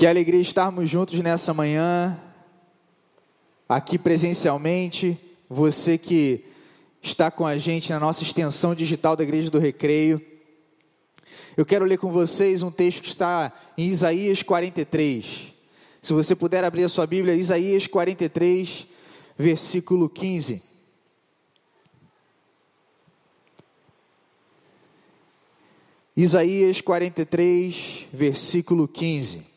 Que alegria estarmos juntos nessa manhã, aqui presencialmente, você que está com a gente na nossa extensão digital da Igreja do Recreio. Eu quero ler com vocês um texto que está em Isaías 43. Se você puder abrir a sua Bíblia, Isaías 43, versículo 15. Isaías 43, versículo 15.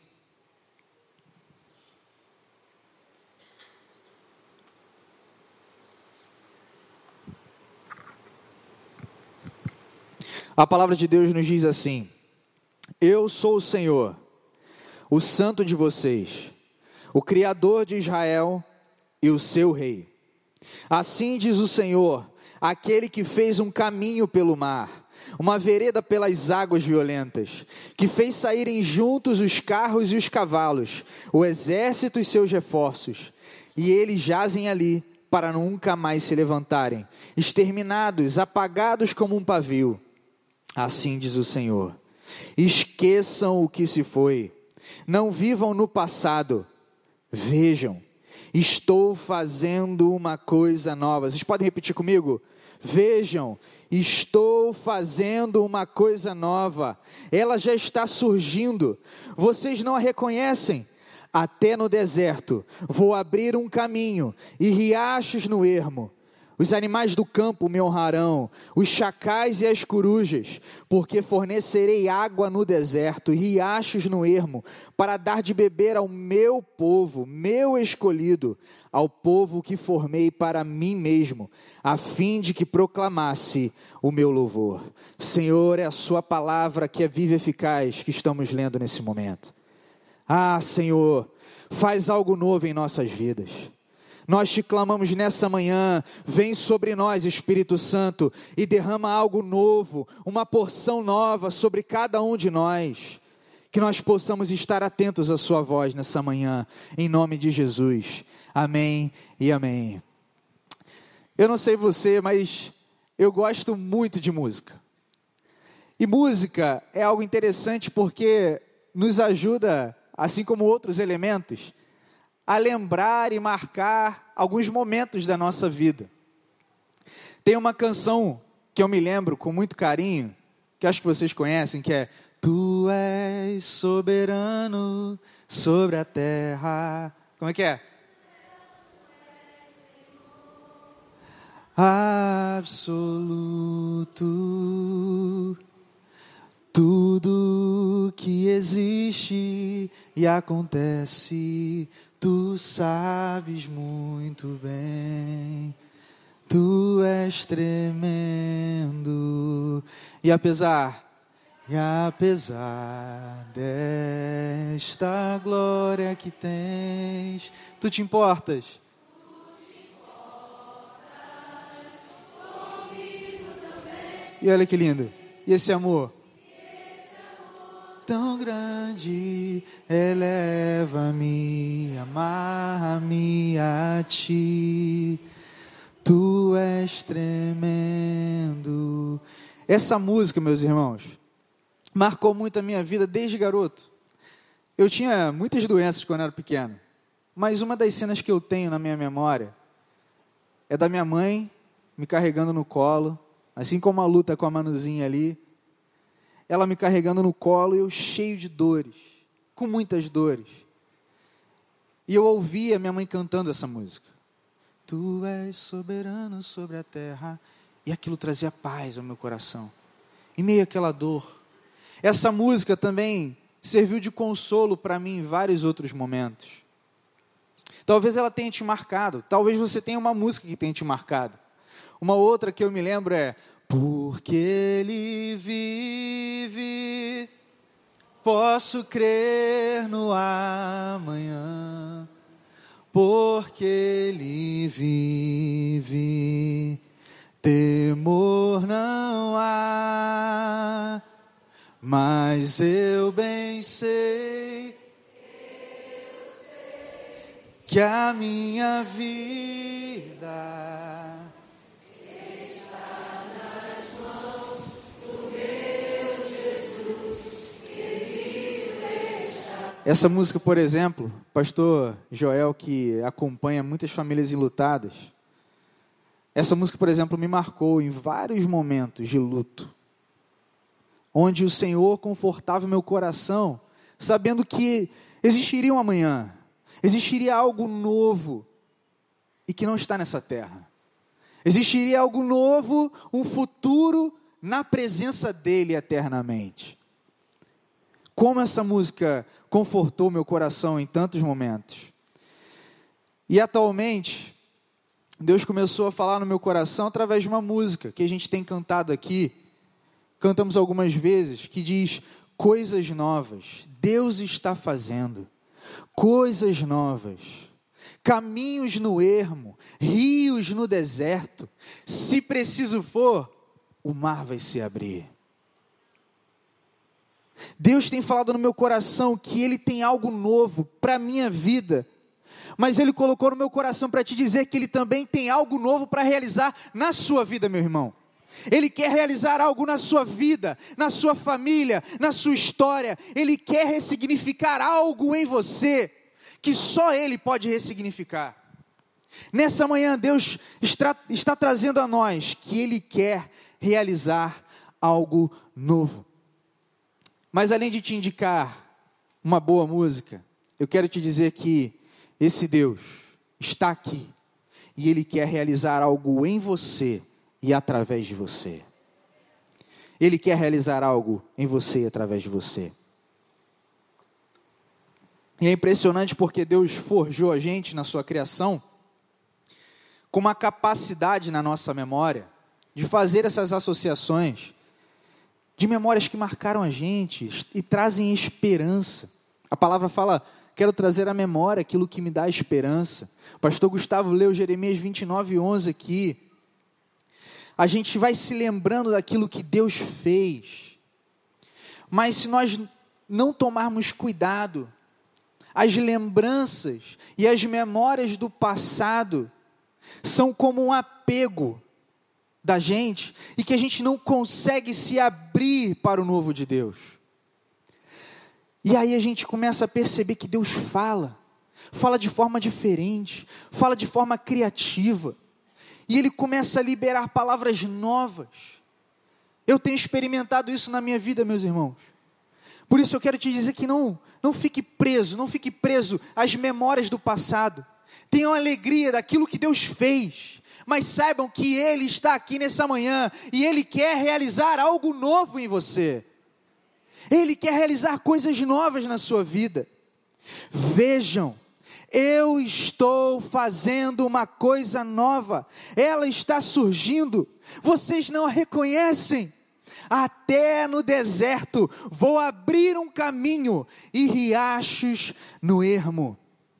A palavra de Deus nos diz assim: Eu sou o Senhor, o Santo de vocês, o Criador de Israel e o seu Rei. Assim diz o Senhor, aquele que fez um caminho pelo mar, uma vereda pelas águas violentas, que fez saírem juntos os carros e os cavalos, o exército e seus reforços, e eles jazem ali para nunca mais se levantarem, exterminados, apagados como um pavio. Assim diz o Senhor: esqueçam o que se foi, não vivam no passado, vejam, estou fazendo uma coisa nova. Vocês podem repetir comigo? Vejam, estou fazendo uma coisa nova, ela já está surgindo, vocês não a reconhecem? Até no deserto vou abrir um caminho e riachos no ermo. Os animais do campo me honrarão, os chacais e as corujas, porque fornecerei água no deserto e riachos no ermo, para dar de beber ao meu povo, meu escolhido, ao povo que formei para mim mesmo, a fim de que proclamasse o meu louvor. Senhor, é a sua palavra que é viva e eficaz que estamos lendo nesse momento. Ah, Senhor, faz algo novo em nossas vidas. Nós te clamamos nessa manhã, vem sobre nós, Espírito Santo, e derrama algo novo, uma porção nova sobre cada um de nós, que nós possamos estar atentos à sua voz nessa manhã, em nome de Jesus, amém e amém. Eu não sei você, mas eu gosto muito de música, e música é algo interessante porque nos ajuda, assim como outros elementos, a lembrar e marcar alguns momentos da nossa vida. Tem uma canção que eu me lembro com muito carinho, que acho que vocês conhecem, que é: Tu és soberano sobre a terra. Como é que é? Absoluto. Tudo que existe e acontece, tu sabes muito bem, tu és tremendo. E apesar desta glória que tens, tu te importas? Comigo também. E olha que lindo, e esse amor? Tão grande, eleva-me, amarra-me a ti, tu és tremendo. Essa música, meus irmãos, marcou muito a minha vida desde garoto. Eu tinha muitas doenças quando eu era pequeno, mas uma das cenas que eu tenho na minha memória é da minha mãe me carregando no colo, assim como a luta com a Manuzinha ali, ela me carregando no colo e eu cheio de dores, com muitas dores. E eu ouvia minha mãe cantando essa música. Tu és soberano sobre a terra. E aquilo trazia paz ao meu coração, em meio àquela dor. Essa música também serviu de consolo para mim em vários outros momentos. Talvez ela tenha te marcado, talvez você tenha uma música que tenha te marcado. Uma outra que eu me lembro é: porque Ele vive, posso crer no amanhã. Porque Ele vive, temor não há. Mas eu bem sei que a minha vida Essa música, por exemplo, pastor Joel, que acompanha muitas famílias enlutadas, essa música, por exemplo, me marcou em vários momentos de luto, onde o Senhor confortava meu coração, sabendo que existiria um amanhã, existiria algo novo, e que não está nessa terra. Existiria algo novo, um futuro na presença dEle eternamente. Como essa música confortou meu coração em tantos momentos. E atualmente, Deus começou a falar no meu coração através de uma música que a gente tem cantado aqui, cantamos algumas vezes, que diz: coisas novas, Deus está fazendo, coisas novas, caminhos no ermo, rios no deserto, se preciso for, o mar vai se abrir. Deus tem falado no meu coração que Ele tem algo novo para a minha vida, mas Ele colocou no meu coração para te dizer que Ele também tem algo novo para realizar na sua vida, meu irmão. Ele quer realizar algo na sua vida, na sua família, na sua história. Ele quer ressignificar algo em você, que só Ele pode ressignificar. Nessa manhã, Deus está trazendo a nós que Ele quer realizar algo novo. Mas além de te indicar uma boa música, eu quero te dizer que esse Deus está aqui e Ele quer realizar algo em você e através de você. Ele quer realizar algo em você e através de você. E é impressionante porque Deus forjou a gente na sua criação com uma capacidade na nossa memória de fazer essas associações de memórias que marcaram a gente e trazem esperança. A palavra fala: quero trazer à memória aquilo que me dá esperança. O pastor Gustavo leu Jeremias 29:11 aqui. A gente vai se lembrando daquilo que Deus fez. Mas se nós não tomarmos cuidado, as lembranças e as memórias do passado são como um apego da gente, e que a gente não consegue se abrir para o novo de Deus. E aí a gente começa a perceber que Deus fala de forma diferente, fala de forma criativa, e Ele começa a liberar palavras novas. Eu tenho experimentado isso na minha vida, meus irmãos. Por isso eu quero te dizer que não fique preso às memórias do passado. Tenham alegria daquilo que Deus fez, mas saibam que Ele está aqui nessa manhã, e Ele quer realizar algo novo em você. Ele quer realizar coisas novas na sua vida. Vejam, eu estou fazendo uma coisa nova, ela está surgindo, vocês não a reconhecem. Até no deserto vou abrir um caminho e riachos no ermo.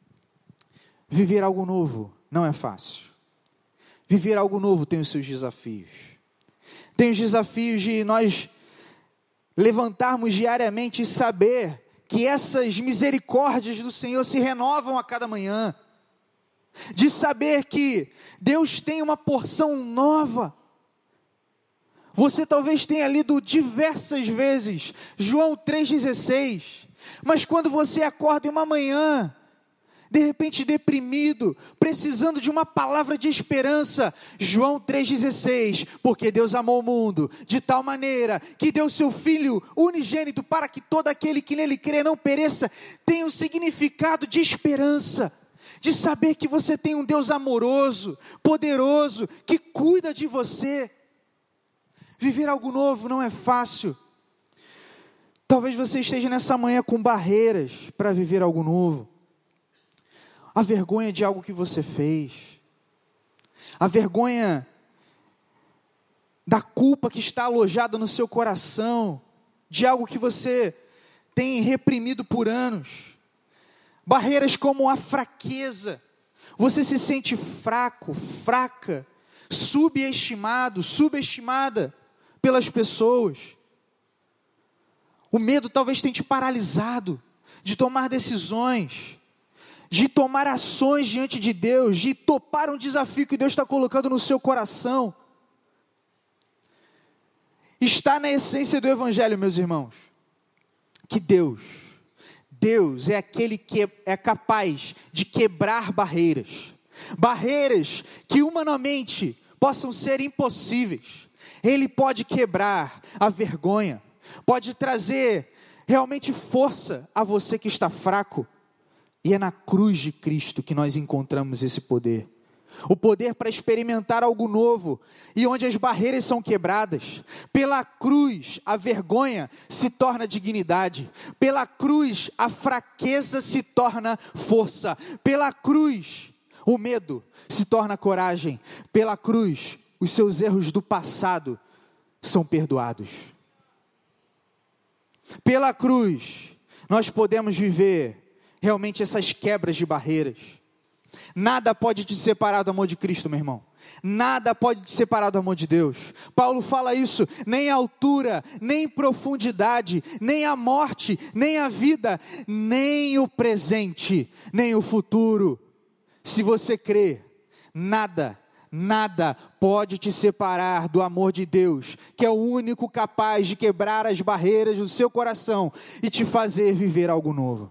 Viver algo novo não é fácil. Viver algo novo tem os seus desafios. Tem os desafios de nós levantarmos diariamente e saber que essas misericórdias do Senhor se renovam a cada manhã. De saber que Deus tem uma porção nova. Você talvez tenha lido diversas vezes João 3,16. Mas quando você acorda em uma manhã, de repente deprimido, precisando de uma palavra de esperança, João 3,16, porque Deus amou o mundo de tal maneira que deu seu Filho unigênito para que todo aquele que nele crê não pereça, tenha um significado de esperança, de saber que você tem um Deus amoroso, poderoso, que cuida de você. Viver algo novo não é fácil. Talvez você esteja nessa manhã com barreiras para viver algo novo. A vergonha de algo que você fez, a vergonha da culpa que está alojada no seu coração, de algo que você tem reprimido por anos, barreiras como a fraqueza, você se sente fraco, fraca, subestimada pelas pessoas, o medo talvez tenha te paralisado de tomar decisões, de tomar ações diante de Deus, de topar um desafio que Deus está colocando no seu coração. Está na essência do Evangelho, meus irmãos, que Deus Deus é aquele que é capaz de quebrar barreiras. Barreiras que humanamente possam ser impossíveis. Ele pode quebrar a vergonha. Pode trazer realmente força a você que está fraco. E é na cruz de Cristo que nós encontramos esse poder. O poder para experimentar algo novo, e onde as barreiras são quebradas. Pela cruz, a vergonha se torna dignidade. Pela cruz, a fraqueza se torna força. Pela cruz, o medo se torna coragem. Pela cruz, os seus erros do passado são perdoados. Pela cruz, nós podemos viver realmente essas quebras de barreiras. Nada pode te separar do amor de Cristo, meu irmão. Nada pode te separar do amor de Deus. Paulo fala isso: nem a altura, nem profundidade, nem a morte, nem a vida, nem o presente, nem o futuro. Se você crê, nada pode te separar do amor de Deus, que é o único capaz de quebrar as barreiras do seu coração e te fazer viver algo novo.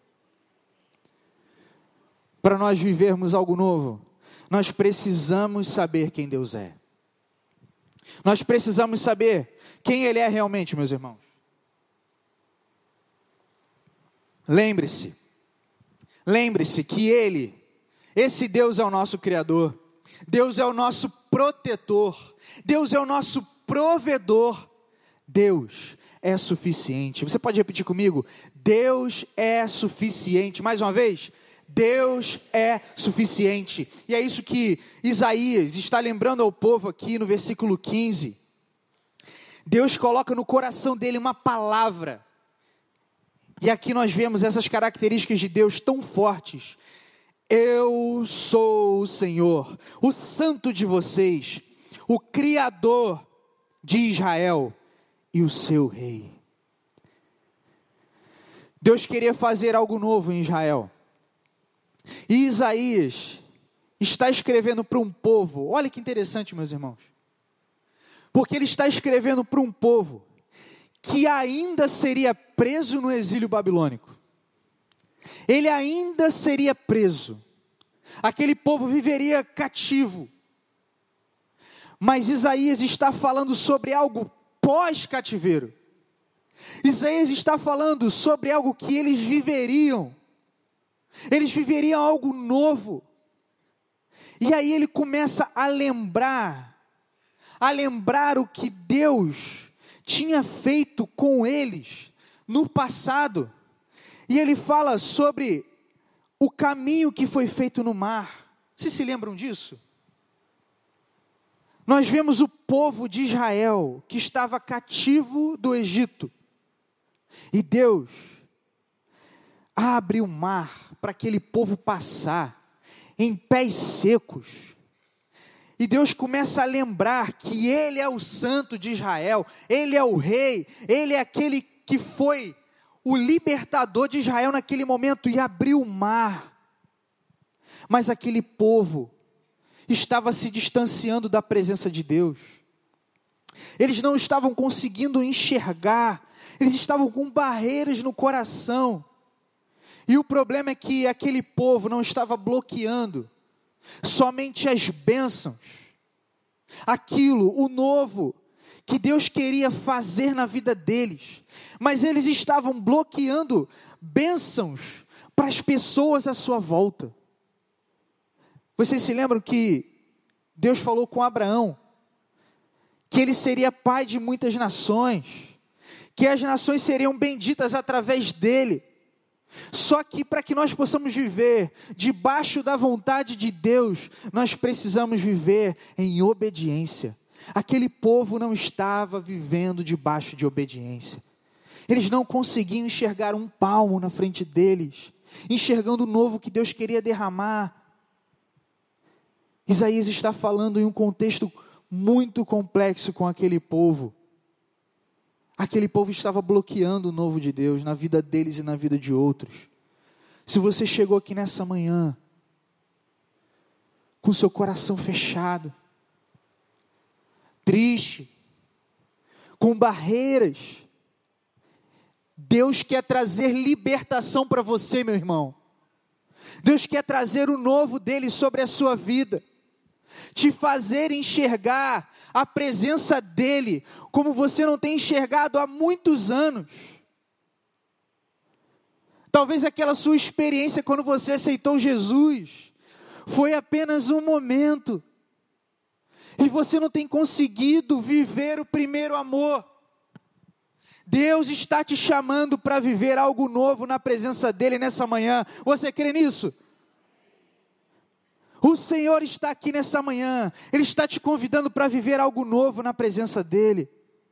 Para nós vivermos algo novo, nós precisamos saber quem Deus é. Nós precisamos saber quem Ele é realmente, meus irmãos. Lembre-se que esse Deus é o nosso Criador. Deus é o nosso protetor. Deus é o nosso provedor. Deus é suficiente. Você pode repetir comigo? Deus é suficiente. Mais uma vez. Deus é suficiente. E é isso que Isaías está lembrando ao povo aqui no versículo 15. Deus coloca no coração dele uma palavra. E aqui nós vemos essas características de Deus tão fortes. Eu sou o Senhor, o Santo de vocês, o Criador de Israel e o seu Rei. Deus queria fazer algo novo em Israel. E Isaías está escrevendo para um povo, olha que interessante, meus irmãos, porque ele está escrevendo para um povo que ainda seria preso no exílio babilônico. Ele ainda seria preso, aquele povo viveria cativo, mas Isaías está falando sobre algo pós-cativeiro. Isaías está falando sobre algo que eles viveriam algo novo. E aí ele começa a lembrar o que Deus tinha feito com eles no passado. E ele fala sobre o caminho que foi feito no mar. Vocês se lembram disso? Nós vemos o povo de Israel que estava cativo do Egito. E Deus abre o mar para aquele povo passar em pés secos. E Deus começa a lembrar que Ele é o Santo de Israel, Ele é o Rei, Ele é aquele que foi o libertador de Israel naquele momento e abriu o mar. Mas aquele povo estava se distanciando da presença de Deus. Eles não estavam conseguindo enxergar, eles estavam com barreiras no coração. E o problema é que aquele povo não estava bloqueando somente as bênçãos, aquilo, o novo, que Deus queria fazer na vida deles, mas eles estavam bloqueando bênçãos para as pessoas à sua volta. Vocês se lembram que Deus falou com Abraão, que ele seria pai de muitas nações, que as nações seriam benditas através dele. Só que para que nós possamos viver debaixo da vontade de Deus, nós precisamos viver em obediência. Aquele povo não estava vivendo debaixo de obediência. Eles não conseguiam enxergar um palmo na frente deles, enxergando o novo que Deus queria derramar. Isaías está falando em um contexto muito complexo com aquele povo. Aquele povo estava bloqueando o novo de Deus na vida deles e na vida de outros. Se você chegou aqui nessa manhã com seu coração fechado, triste, com barreiras, Deus quer trazer libertação para você, meu irmão. Deus quer trazer o novo dele sobre a sua vida, te fazer enxergar a presença dele como você não tem enxergado há muitos anos. Talvez aquela sua experiência quando você aceitou Jesus foi apenas um momento, e você não tem conseguido viver o primeiro amor. Deus está te chamando para viver algo novo na presença dele nessa manhã. Você crê nisso? O Senhor está aqui nessa manhã, Ele está te convidando para viver algo novo na presença dEle.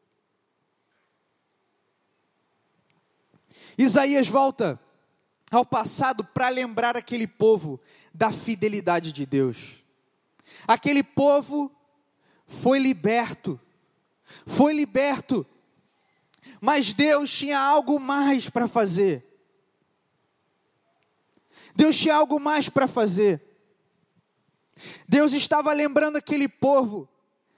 Isaías volta ao passado para lembrar aquele povo da fidelidade de Deus. Aquele povo foi liberto, mas Deus tinha algo mais para fazer. Deus tinha algo mais para fazer. Deus estava lembrando aquele povo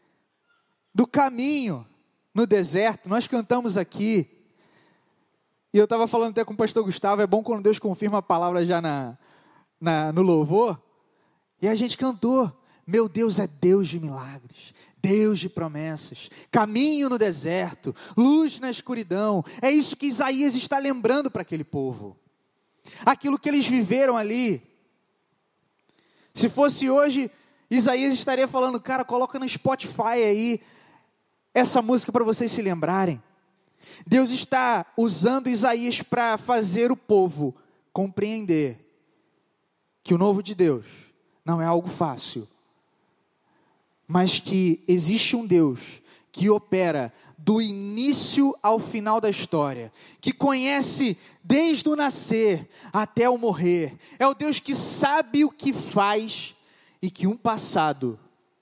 do caminho no deserto. Nós cantamos aqui, e eu estava falando até com o pastor Gustavo, é bom quando Deus confirma a palavra já no louvor, e a gente cantou, meu Deus é Deus de milagres, Deus de promessas, caminho no deserto, luz na escuridão. É isso que Isaías está lembrando para aquele povo, aquilo que eles viveram ali. Se fosse hoje, Isaías estaria falando, cara, coloca no Spotify aí, essa música para vocês se lembrarem. Deus está usando Isaías para fazer o povo compreender que o novo de Deus não é algo fácil, mas que existe um Deus que opera do início ao final da história, que conhece desde o nascer até o morrer. É o Deus que sabe o que faz e que um passado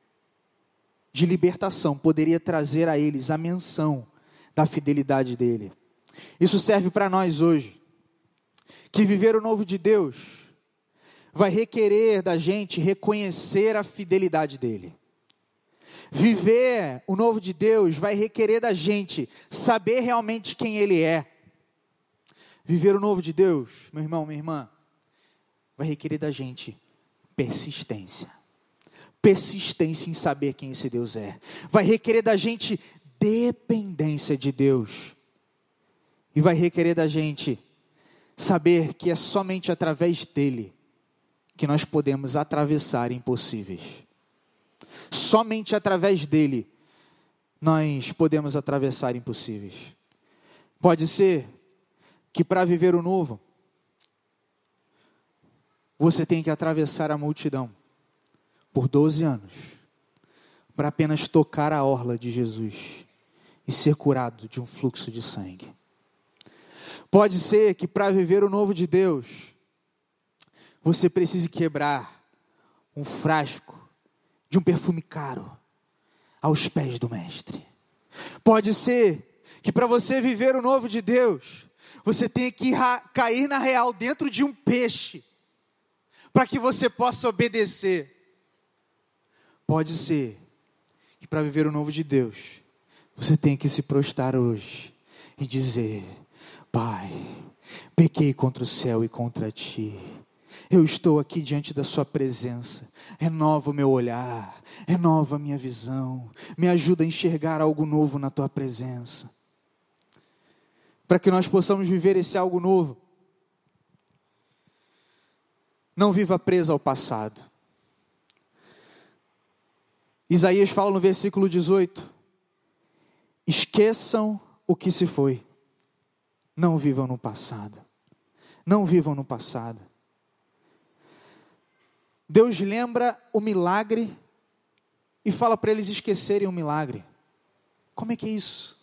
de libertação poderia trazer a eles a menção da fidelidade dele. Isso serve para nós hoje, que viver o novo de Deus vai requerer da gente reconhecer a fidelidade dele. Viver o novo de Deus vai requerer da gente saber realmente quem Ele é. Viver o novo de Deus, meu irmão, minha irmã, vai requerer da gente persistência. Persistência em saber quem esse Deus é. Vai requerer da gente dependência de Deus. E vai requerer da gente saber que é somente através dele que nós podemos atravessar impossíveis. Somente através dele nós podemos atravessar impossíveis. Pode ser que para viver o novo, você tem que atravessar a multidão por 12 anos, para apenas tocar a orla de Jesus e ser curado de um fluxo de sangue. Pode ser que para viver o novo de Deus, você precise quebrar um frasco de um perfume caro aos pés do mestre. Pode ser que para você viver o novo de Deus, você tenha que cair na real dentro de um peixe, para que você possa obedecer. Pode ser que para viver o novo de Deus, você tenha que se prostrar hoje e dizer: Pai, pequei contra o céu e contra ti. Eu estou aqui diante da sua presença. Renova o meu olhar, renova a minha visão, me ajuda a enxergar algo novo na tua presença. Para que nós possamos viver esse algo novo, não viva preso ao passado. Isaías fala no versículo 18: esqueçam o que se foi, não vivam no passado. Não vivam no passado. Deus lembra o milagre e fala para eles esquecerem o milagre. Como é que é isso?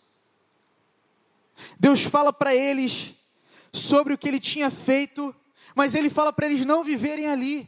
Deus fala para eles sobre o que Ele tinha feito, mas Ele fala para eles não viverem ali.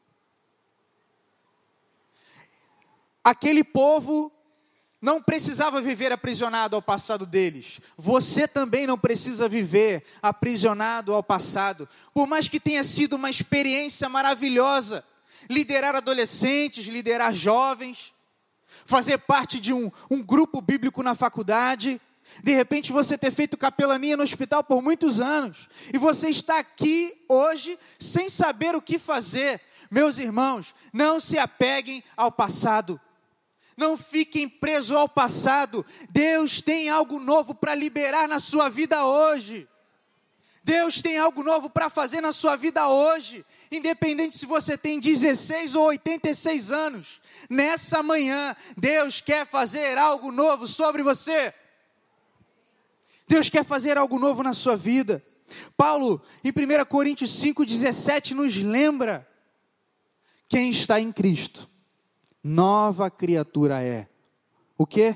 Aquele povo não precisava viver aprisionado ao passado deles. Você também não precisa viver aprisionado ao passado. Por mais que tenha sido uma experiência maravilhosa, liderar adolescentes, liderar jovens, fazer parte de um grupo bíblico na faculdade, De repente você ter feito capelania no hospital por muitos anos, e você está aqui hoje sem saber o que fazer. Meus irmãos, não se apeguem ao passado. Não fiquem presos ao passado. Deus tem algo novo para liberar na sua vida hoje. Deus tem algo novo para fazer na sua vida hoje. Independente se você tem 16 ou 86 anos. Nessa manhã, Deus quer fazer algo novo sobre você. Deus quer fazer algo novo na sua vida. Paulo, em 1 Coríntios 5,17, nos lembra: quem está em Cristo, nova criatura é. O quê?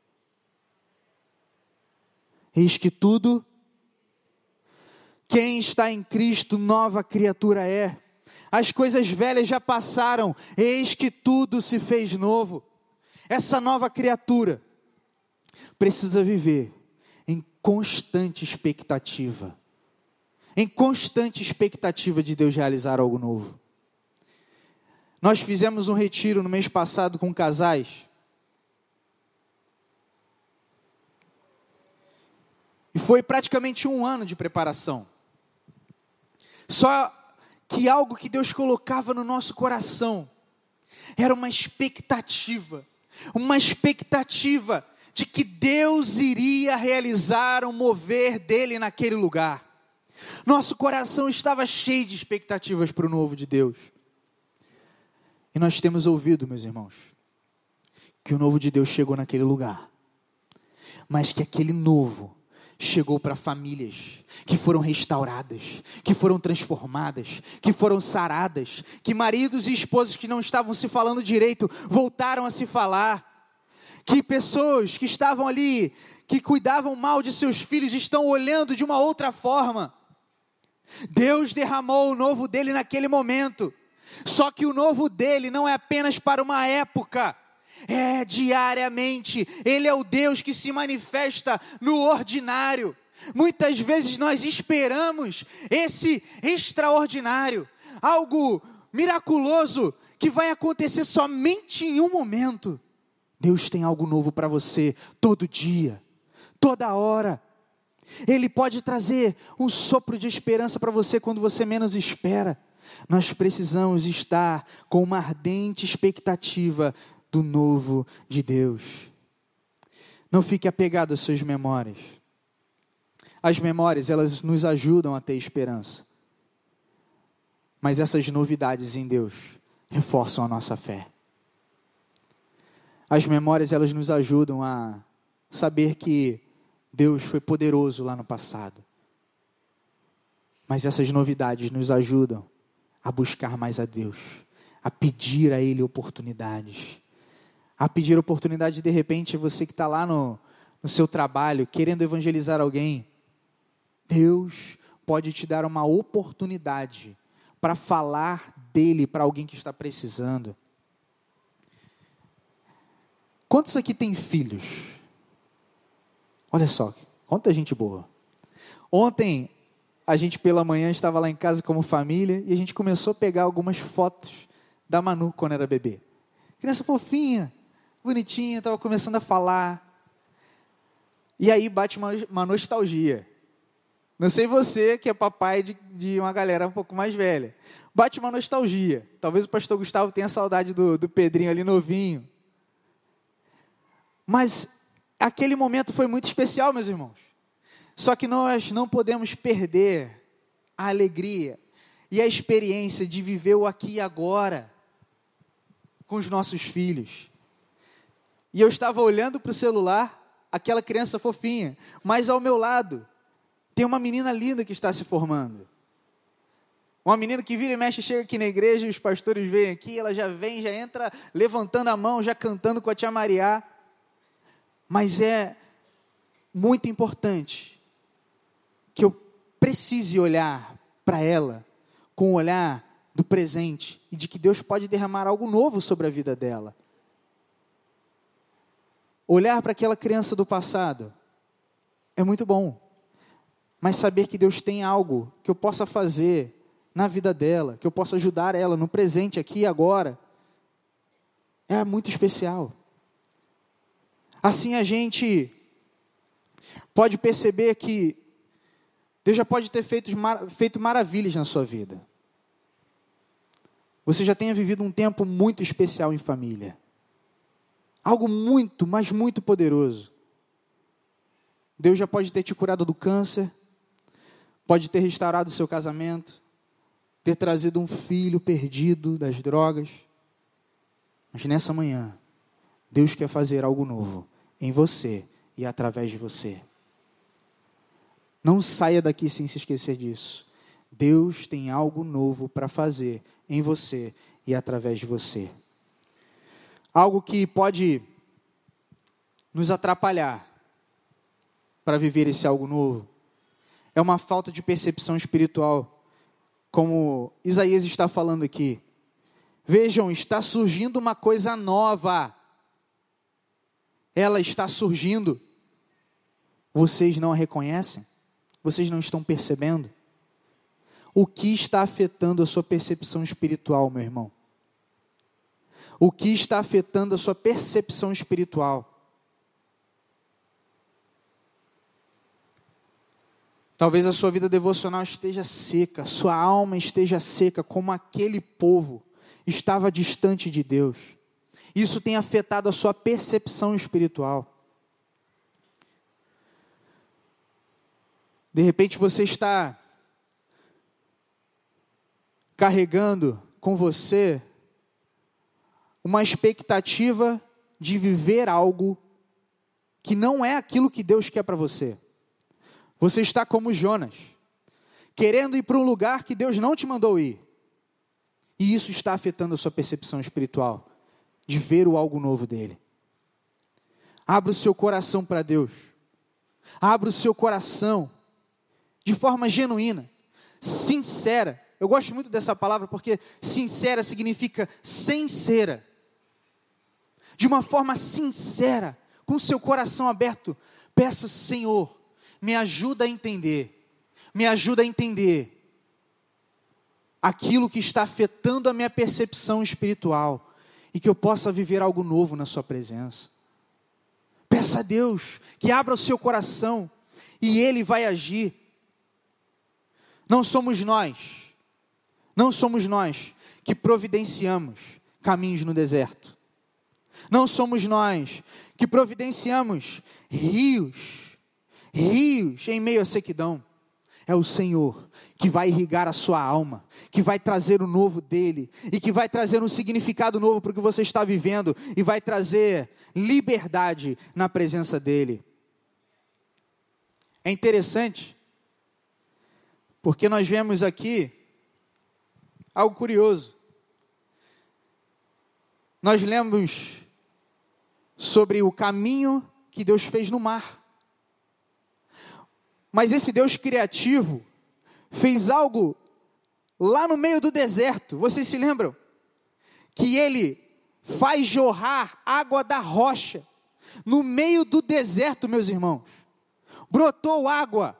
Eis que tudo. Quem está em Cristo, nova criatura é. As coisas velhas já passaram, eis que tudo se fez novo. Essa nova criatura precisa viver em constante expectativa. Em constante expectativa de Deus realizar algo novo. Nós fizemos um retiro no mês passado com casais. E foi praticamente 1 ano de preparação. Só que algo que Deus colocava no nosso coração era uma expectativa de que Deus iria realizar um mover dele naquele lugar. Nosso coração estava cheio de expectativas para o novo de Deus. E nós temos ouvido, meus irmãos, que o novo de Deus chegou naquele lugar, mas que aquele novo chegou para famílias que foram restauradas, que foram transformadas, que foram saradas, que maridos e esposas que não estavam se falando direito, voltaram a se falar, que pessoas que estavam ali, que cuidavam mal de seus filhos, estão olhando de uma outra forma. Deus derramou o novo dele naquele momento, só que o novo dele não é apenas para uma época, é diariamente. Ele é o Deus que se manifesta no ordinário. Muitas vezes nós esperamos esse extraordinário, algo miraculoso que vai acontecer somente em um momento. Deus tem algo novo para você todo dia, toda hora. Ele pode trazer um sopro de esperança para você quando você menos espera. Nós precisamos estar com uma ardente expectativa do novo de Deus. Não fique apegado às suas memórias. As memórias, elas nos ajudam a ter esperança. Mas essas novidades em Deus reforçam a nossa fé. As memórias, elas nos ajudam a saber que Deus foi poderoso lá no passado. Mas essas novidades nos ajudam a buscar mais a Deus, a pedir a Ele oportunidades. A pedir oportunidade, de repente, você que está lá no seu trabalho, querendo evangelizar alguém. Deus pode te dar uma oportunidade para falar dele para alguém que está precisando. Quantos aqui têm filhos? Olha só, quanta gente boa. Ontem, a gente pela manhã estava lá em casa como família e a gente começou a pegar algumas fotos da Manu quando era bebê. Criança fofinha, bonitinha, estava começando a falar. E aí bate uma nostalgia. Não sei você, que é papai de uma galera um pouco mais velha. Bate uma nostalgia. Talvez o pastor Gustavo tenha saudade do Pedrinho ali novinho. Mas aquele momento foi muito especial, meus irmãos. Só que nós não podemos perder a alegria e a experiência de viver o aqui e agora com os nossos filhos. E eu estava olhando para o celular, aquela criança fofinha, mas ao meu lado tem uma menina linda que está se formando. Uma menina que vira e mexe, chega aqui na igreja, e os pastores vêm aqui, ela já vem, já entra levantando a mão, já cantando com a tia Maria. Mas é muito importante que eu precise olhar para ela com o olhar do presente e de que Deus pode derramar algo novo sobre a vida dela. Olhar para aquela criança do passado é muito bom, mas saber que Deus tem algo que eu possa fazer na vida dela, que eu possa ajudar ela no presente, aqui e agora, é muito especial. Assim a gente pode perceber que Deus já pode ter feito maravilhas na sua vida. Você já tenha vivido um tempo muito especial em família. Algo muito, mas muito poderoso. Deus já pode ter te curado do câncer, pode ter restaurado o seu casamento, ter trazido um filho perdido das drogas. Mas nessa manhã, Deus quer fazer algo novo em você e através de você. Não saia daqui sem se esquecer disso. Deus tem algo novo para fazer em você e através de você. Algo que pode nos atrapalhar para viver esse algo novo é uma falta de percepção espiritual, como Isaías está falando aqui. Vejam, está surgindo uma coisa nova. Ela está surgindo. Vocês não a reconhecem? Vocês não estão percebendo? O que está afetando a sua percepção espiritual, meu irmão? O que está afetando a sua percepção espiritual? Talvez a sua vida devocional esteja seca, sua alma esteja seca, como aquele povo estava distante de Deus. Isso tem afetado a sua percepção espiritual. De repente você está carregando com você uma expectativa de viver algo que não é aquilo que Deus quer para você. Você está como Jonas, querendo ir para um lugar que Deus não te mandou ir. E isso está afetando a sua percepção espiritual, de ver o algo novo dele. Abra o seu coração para Deus. Abra o seu coração de forma genuína, sincera. Eu gosto muito dessa palavra porque sincera significa sincera. De uma forma sincera, com seu coração aberto, peça: Senhor, me ajuda a entender. Me ajuda a entender aquilo que está afetando a minha percepção espiritual e que eu possa viver algo novo na sua presença. Peça a Deus que abra o seu coração e Ele vai agir. Não somos nós que providenciamos caminhos no deserto. Não somos nós que providenciamos rios em meio à sequidão. É o Senhor que vai irrigar a sua alma, que vai trazer o novo dele, e que vai trazer um significado novo para o que você está vivendo, e vai trazer liberdade na presença dele. É interessante, porque nós vemos aqui algo curioso. Nós lemos sobre o caminho que Deus fez no mar. Mas esse Deus criativo fez algo lá no meio do deserto. Vocês se lembram? Que Ele faz jorrar água da rocha no meio do deserto, meus irmãos. Brotou água.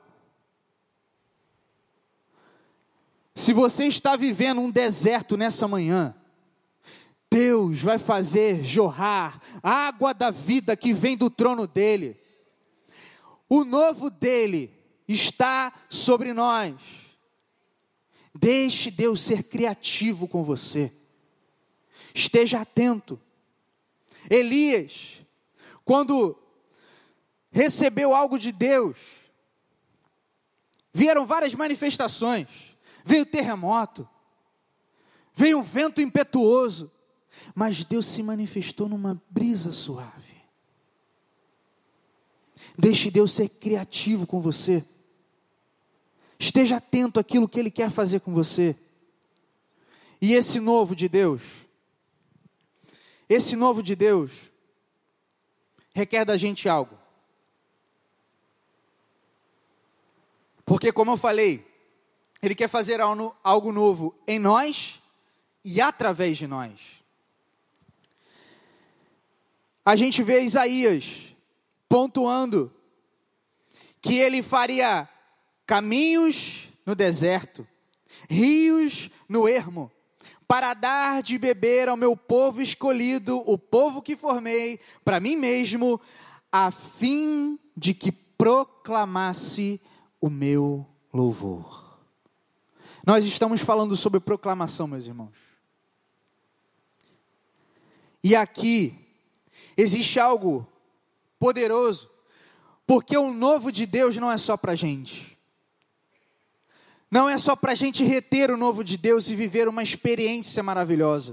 Se você está vivendo um deserto nessa manhã, Deus vai fazer jorrar a água da vida que vem do trono dele. O novo dele está sobre nós. Deixe Deus ser criativo com você. Esteja atento. Elias, quando recebeu algo de Deus, vieram várias manifestações. Veio terremoto, veio um vento impetuoso, mas Deus se manifestou numa brisa suave. Deixe Deus ser criativo com você. Esteja atento àquilo que Ele quer fazer com você. E esse novo de Deus requer da gente algo. Porque, como eu falei, Ele quer fazer algo novo em nós e através de nós. A gente vê Isaías pontuando que ele faria caminhos no deserto, rios no ermo, para dar de beber ao meu povo escolhido, o povo que formei para mim mesmo, a fim de que proclamasse o meu louvor. Nós estamos falando sobre proclamação, meus irmãos. E aqui existe algo poderoso, porque o novo de Deus não é só para a gente. Não é só para a gente reter o novo de Deus e viver uma experiência maravilhosa.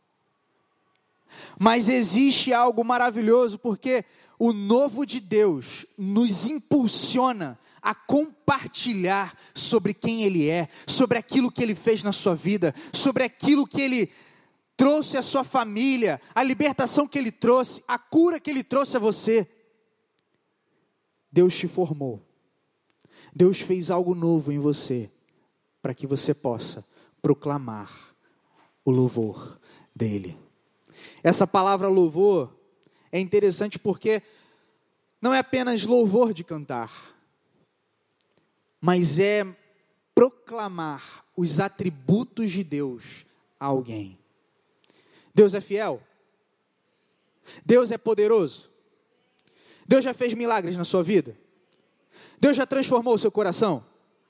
Mas existe algo maravilhoso, porque o novo de Deus nos impulsiona a compartilhar sobre quem Ele é, sobre aquilo que Ele fez na sua vida, sobre aquilo que Ele trouxe à sua família, a libertação que Ele trouxe, a cura que Ele trouxe a você. Deus te formou. Deus fez algo novo em você, para que você possa proclamar o louvor dEle. Essa palavra louvor é interessante porque não é apenas louvor de cantar, mas é proclamar os atributos de Deus a alguém. Deus é fiel? Deus é poderoso? Deus já fez milagres na sua vida? Deus já transformou o seu coração?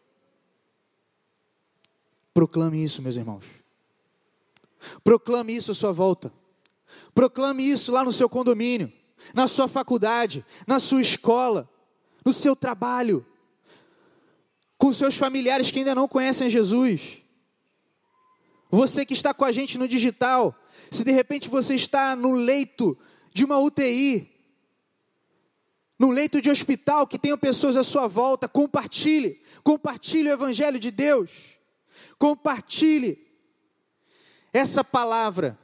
Proclame isso, meus irmãos. Proclame isso à sua volta. Proclame isso lá no seu condomínio, na sua faculdade, na sua escola, no seu trabalho, com seus familiares que ainda não conhecem Jesus. Você que está com a gente no digital, se de repente você está no leito de uma UTI, no leito de hospital, que tenham pessoas à sua volta, compartilhe o Evangelho de Deus, compartilhe essa palavra.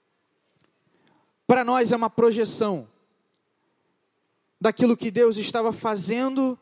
Para nós é uma projeção daquilo que Deus estava fazendo,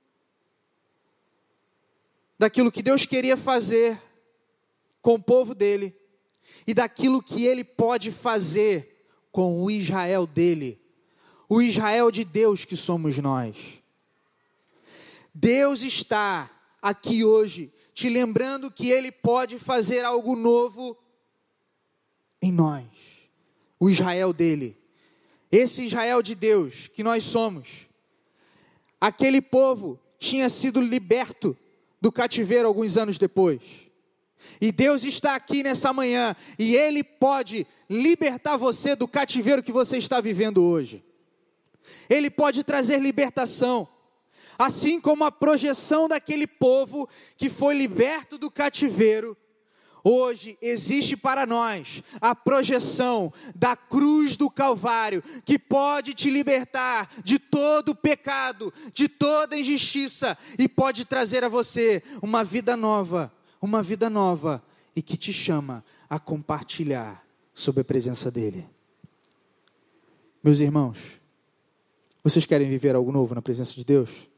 daquilo que Deus queria fazer com o povo dele, e daquilo que Ele pode fazer com o Israel dele, o Israel de Deus que somos nós. Deus está aqui hoje, te lembrando que Ele pode fazer algo novo em nós, o Israel dele, esse Israel de Deus que nós somos. Aquele povo tinha sido liberto do cativeiro alguns anos depois, e Deus está aqui nessa manhã, e Ele pode libertar você do cativeiro que você está vivendo hoje. Ele pode trazer libertação, assim como a projeção daquele povo que foi liberto do cativeiro. Hoje existe para nós a projeção da cruz do Calvário, que pode te libertar de todo pecado, de toda injustiça, e pode trazer a você uma vida nova, e que te chama a compartilhar sobre a presença dEle. Meus irmãos, vocês querem viver algo novo na presença de Deus?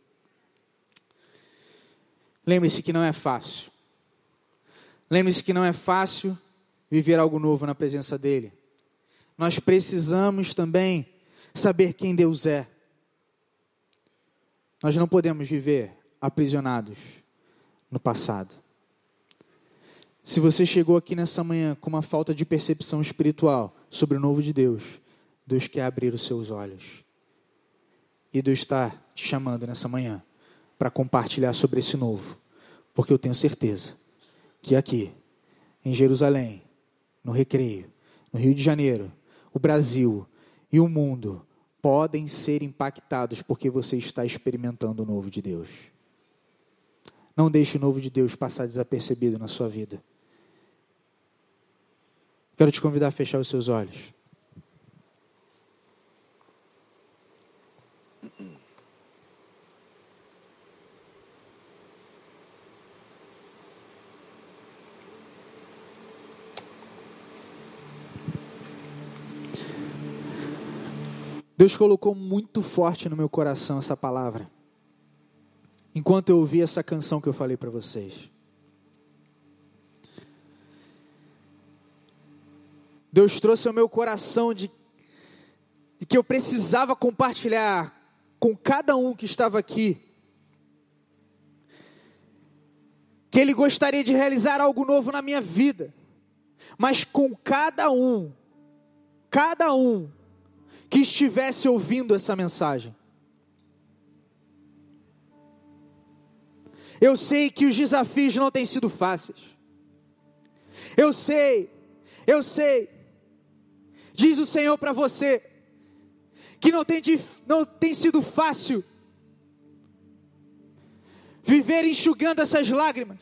Lembre-se que não é fácil. Lembre-se que não é fácil viver algo novo na presença dEle. Nós precisamos também saber quem Deus é. Nós não podemos viver aprisionados no passado. Se você chegou aqui nessa manhã com uma falta de percepção espiritual sobre o novo de Deus, Deus quer abrir os seus olhos. E Deus está te chamando nessa manhã para compartilhar sobre esse novo. Porque eu tenho certeza que aqui, em Jerusalém, no Recreio, no Rio de Janeiro, o Brasil e o mundo podem ser impactados porque você está experimentando o novo de Deus. Não deixe o novo de Deus passar desapercebido na sua vida. Quero te convidar a fechar os seus olhos. Deus colocou muito forte no meu coração essa palavra, enquanto eu ouvi essa canção que eu falei para vocês. Deus trouxe ao meu coração de que eu precisava compartilhar com cada um que estava aqui, que Ele gostaria de realizar algo novo na minha vida, mas com cada um que estivesse ouvindo essa mensagem. Eu sei que os desafios não têm sido fáceis. Eu sei. Diz o Senhor para você, que não tem sido fácil viver enxugando essas lágrimas.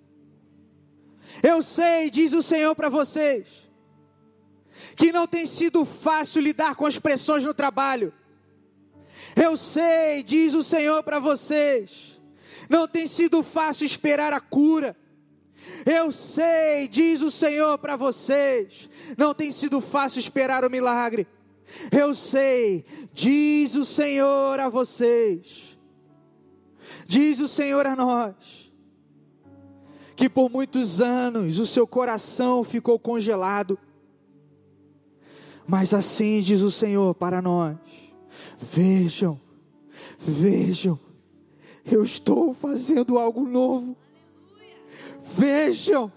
Eu sei, diz o Senhor para vocês, que não tem sido fácil lidar com as pressões no trabalho. Eu sei, diz o Senhor para vocês, não tem sido fácil esperar a cura. Eu sei, diz o Senhor para vocês, não tem sido fácil esperar o milagre. Eu sei, diz o Senhor a vocês, diz o Senhor a nós, que por muitos anos o seu coração ficou congelado. Mas assim diz o Senhor para nós: vejam, eu estou fazendo algo novo. Vejam,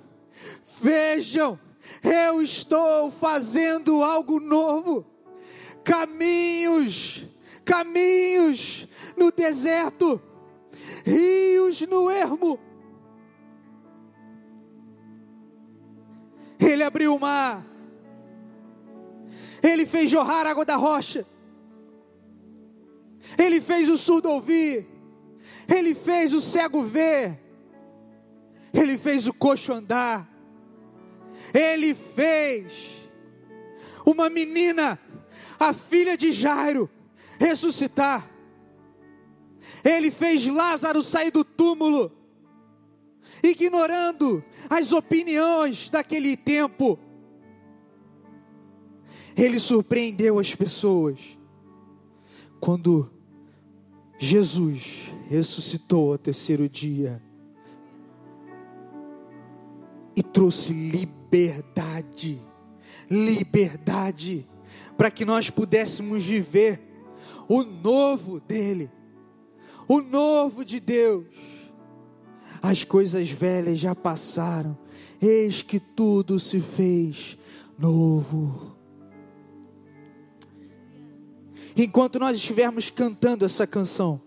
eu estou fazendo algo novo. Caminhos no deserto, rios no ermo. Ele abriu o mar, Ele fez jorrar água da rocha, Ele fez o surdo ouvir, Ele fez o cego ver, Ele fez o coxo andar, Ele fez uma menina, a filha de Jairo, ressuscitar. Ele fez Lázaro sair do túmulo, ignorando as opiniões daquele tempo. Ele surpreendeu as pessoas quando Jesus ressuscitou ao terceiro dia e trouxe liberdade para que nós pudéssemos viver o novo dele, o novo de Deus. As coisas velhas já passaram, eis que tudo se fez novo. Enquanto nós estivermos cantando essa canção,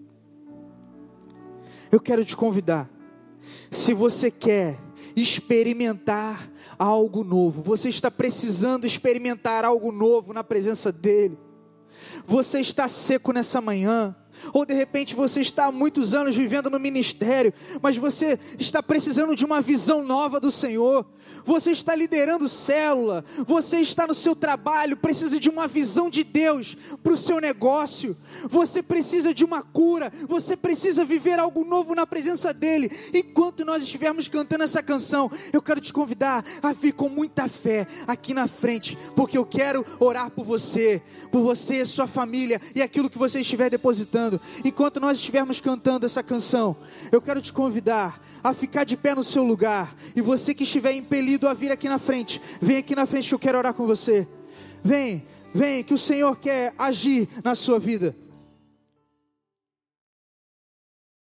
eu quero te convidar, se você quer experimentar algo novo, você está precisando experimentar algo novo na presença dele, você está seco nessa manhã, ou de repente você está há muitos anos vivendo no ministério, mas você está precisando de uma visão nova do Senhor. Você está liderando célula, você está no seu trabalho, precisa de uma visão de Deus para o seu negócio, você precisa de uma cura, você precisa viver algo novo na presença dEle. Enquanto nós estivermos cantando essa canção, eu quero te convidar a vir com muita fé aqui na frente, porque eu quero orar por você, sua família e aquilo que você estiver depositando. Enquanto nós estivermos cantando essa canção, eu quero te convidar a ficar de pé no seu lugar, e você que estiver impelido a vir aqui na frente, vem aqui na frente que eu quero orar com você. Vem, que o Senhor quer agir na sua vida.